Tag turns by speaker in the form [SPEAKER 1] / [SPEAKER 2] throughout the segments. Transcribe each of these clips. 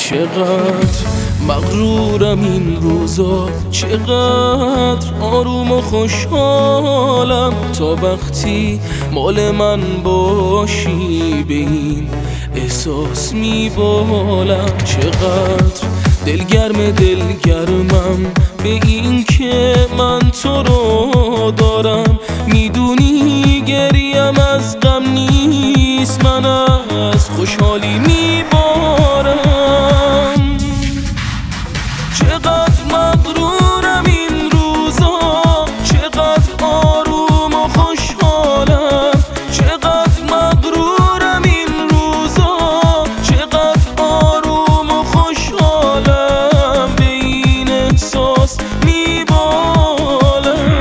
[SPEAKER 1] چقدر مغرورم این روزا، چقدر آروم و خوشحالم تا وقتی مال من باشی به این احساس میبالم. چقدر دلگرمم به این که من تو رو دارم، میدونی گریم از غم نیست، من از خوشحالی میبارم. چقدر مغرورم این روزا، چقدر آروم و خوشحالم، چقدر مغرورم این روزا، چقدر آروم و خوشحالم، به این احساس میبالم.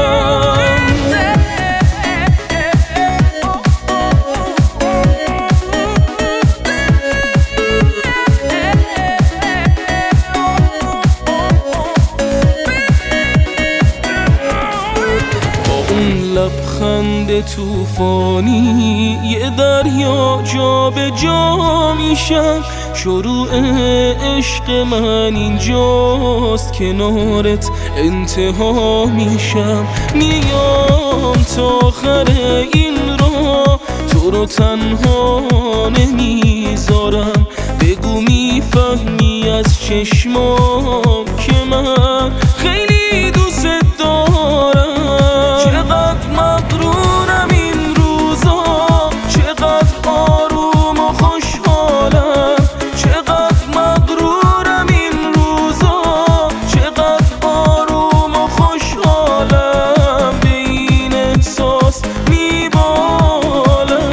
[SPEAKER 1] لبخند توفانی یه دریا جا به جا میشم، شروع عشق من اینجاست، کنارت انتها میشم. میام تا آخر این راه، تو رو تنها نمیذارم، بگو میفهمی از چشمام که من خیلی دوست دارم. چقدر مغرورم این روزا، چقدر آروم و خوشحالم، چقدر مغرورم این روزا، چقدر آروم و خوشحالم، به این احساس میبالم.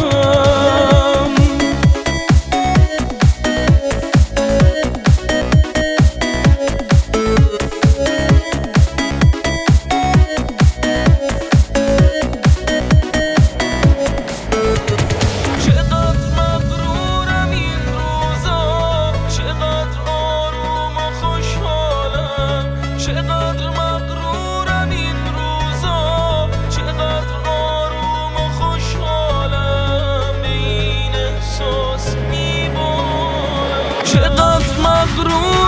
[SPEAKER 1] چقدر مغرورم این روزا، چقدر آروم و خوشحالم، به این احساس میبارم. چقدر مغرور